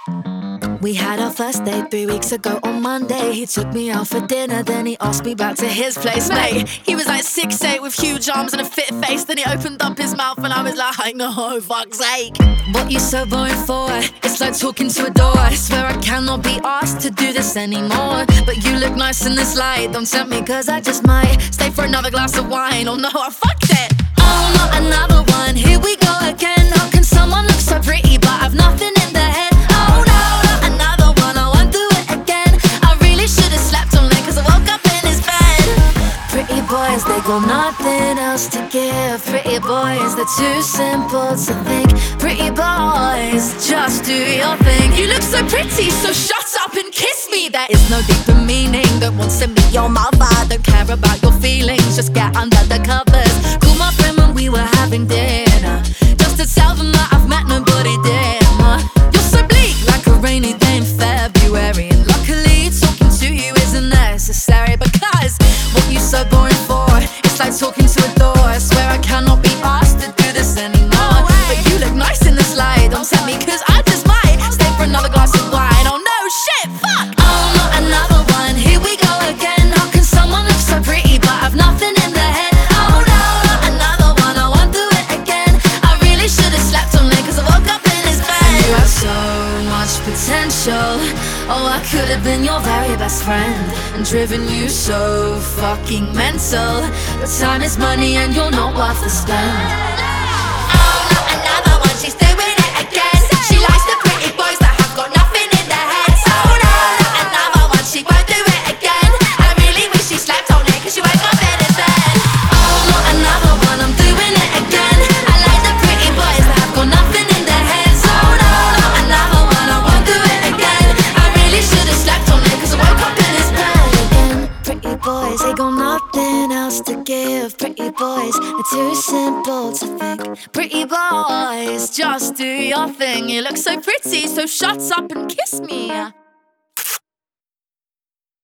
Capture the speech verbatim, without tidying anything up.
We had our first date three weeks ago on Monday. He took me out for dinner, then he asked me back to his place, mate. He was like six eight with huge arms and a fit face. Then he opened up his mouth and I was like, no, fuck's sake. What you so boring for? It's like talking to a door. I swear I cannot be asked to do this anymore. But you look nice in this light. Don't tempt me cause I just might stay for another glass of wine. Oh no, I fucked it. Oh, not another one, here we go again. How can someone look so pretty but have nothing in their head? Oh no, not another one, I won't do it again. I really should've slept on it cause I woke up in his bed. Pretty boys, they got nothing else to give. Pretty boys, they're too simple to think. Pretty boys, just do your thing. You look so pretty, so shut up and kiss me. There is no deeper meaning. Don't want to be your mother. Don't care about your feelings, just get under the covers. Call my friend when we were having dinner, just to tell them that I've met nobody dimmer. You're so bleak, like a rainy day in February. And luckily talking to you isn't necessary, because what you so boring for? It's like talking to a door. I swear I cannot be asked to do this anymore. But you look nice in this light. Don't tempt me cause I just might stay for another glass of wine. Oh no, shit, fuck. Oh, not another one, here we go again. How can someone look so pretty but have nothing in their head? Oh no, not another one, I won't do it again. I really should've slept on it cause I woke up in his bed. You have so much potential. Oh, I could have been your very best friend and driven you so fucking mental. But time is money and you're not worth the spend. Oh, not another one, she's doing it again. She likes the pretty boys that have got nothing in their heads. Oh no, not another one, she won't do it again. I really wish she slept on it cause she woke up in his bed. Oh, not another one, I'm doing it again. I like the pretty boys that have got nothing in their heads. Oh no, not another one, I won't do it again. I really should've slept on it cause I woke up in his bed again. Pretty boys, they got nothing else to give. Pretty boys, they're too simple to think. Pretty boys, just do your thing. You look so pretty, so shut up and kiss me.